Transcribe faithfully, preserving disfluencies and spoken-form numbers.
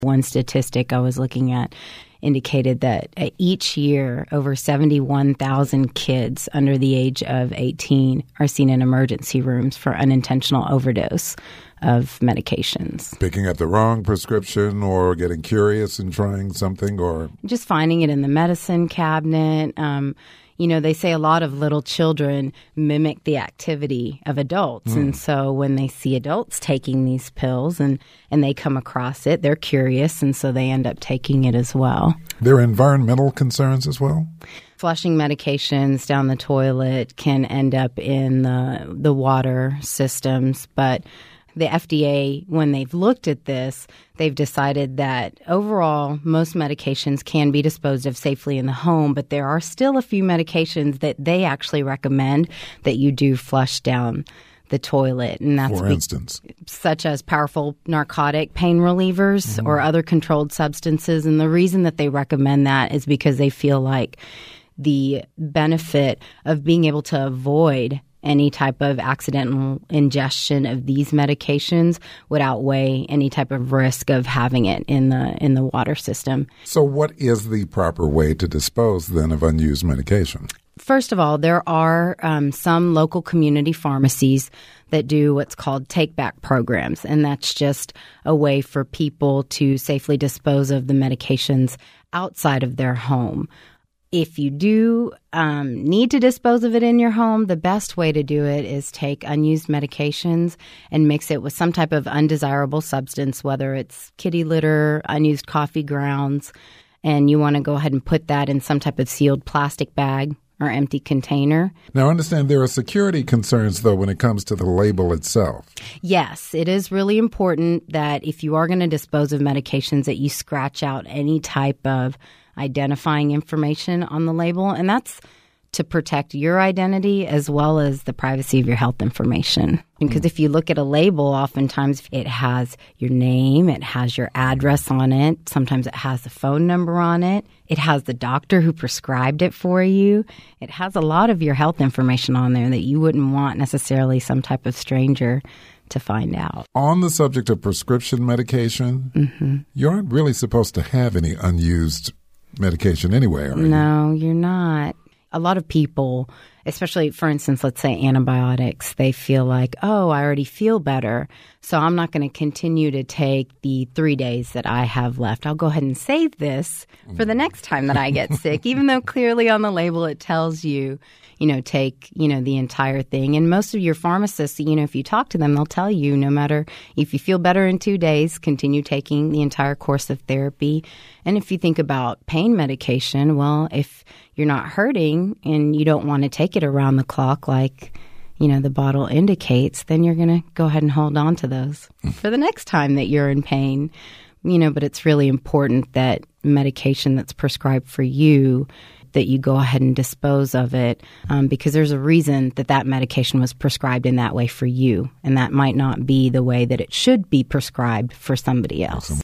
One statistic I was looking at indicated that each year over seventy-one thousand kids under the age of eighteen are seen in emergency rooms for unintentional overdose of medications. Picking up the wrong prescription or getting curious and trying something, or just finding it in the medicine cabinet. Um, you know, they say a lot of little children mimic the activity of adults. Mm. And so when they see adults taking these pills and, and they come across it, they're curious, and so they end up taking it as well. There are environmental concerns as well? Flushing medications down the toilet can end up in the the water systems, but the F D A, when they've looked at this, they've decided that overall, most medications can be disposed of safely in the home, but there are still a few medications that they actually recommend that you do flush down the toilet. And that's For be- instance? Such as powerful narcotic pain relievers mm-hmm. or other controlled substances. And the reason that they recommend that is because they feel like the benefit of being able to avoid any type of accidental ingestion of these medications would outweigh any type of risk of having it in the in the water system. So what is the proper way to dispose, then, of unused medication? First of all, there are um, some local community pharmacies that do what's called take-back programs, and that's just a way for people to safely dispose of the medications outside of their home. If you do um, need to dispose of it in your home, the best way to do it is take unused medications and mix it with some type of undesirable substance, whether it's kitty litter, unused coffee grounds, and you want to go ahead and put that in some type of sealed plastic bag or empty container. Now, understand there are security concerns, though, when it comes to the label itself. Yes, it is really important that if you are going to dispose of medications that you scratch out any type of identifying information on the label, and that's to protect your identity as well as the privacy of your health information. Because mm. if you look at a label, oftentimes it has your name, it has your address on it, sometimes it has the phone number on it, it has the doctor who prescribed it for you, it has a lot of your health information on there that you wouldn't want necessarily some type of stranger to find out. On the subject of prescription medication, mm-hmm. you aren't really supposed to have any unused medication anyway, are you? No, you're not. A lot of people, especially, for instance, let's say antibiotics, they feel like, oh, I already feel better, so I'm not going to continue to take the three days that I have left. I'll go ahead and save this for the next time that I get sick, even though clearly on the label it tells you, you know, take, you know, the entire thing. And most of your pharmacists, you know, if you talk to them, they'll tell you no matter if you feel better in two days, continue taking the entire course of therapy. And if you think about pain medication, well, if you're not hurting and you don't want to take it around the clock like, you know, the bottle indicates, then you're going to go ahead and hold on to those for the next time that you're in pain. You know, but it's really important that medication that's prescribed for you, that you go ahead and dispose of it um, because there's a reason that that medication was prescribed in that way for you. And that might not be the way that it should be prescribed for somebody else.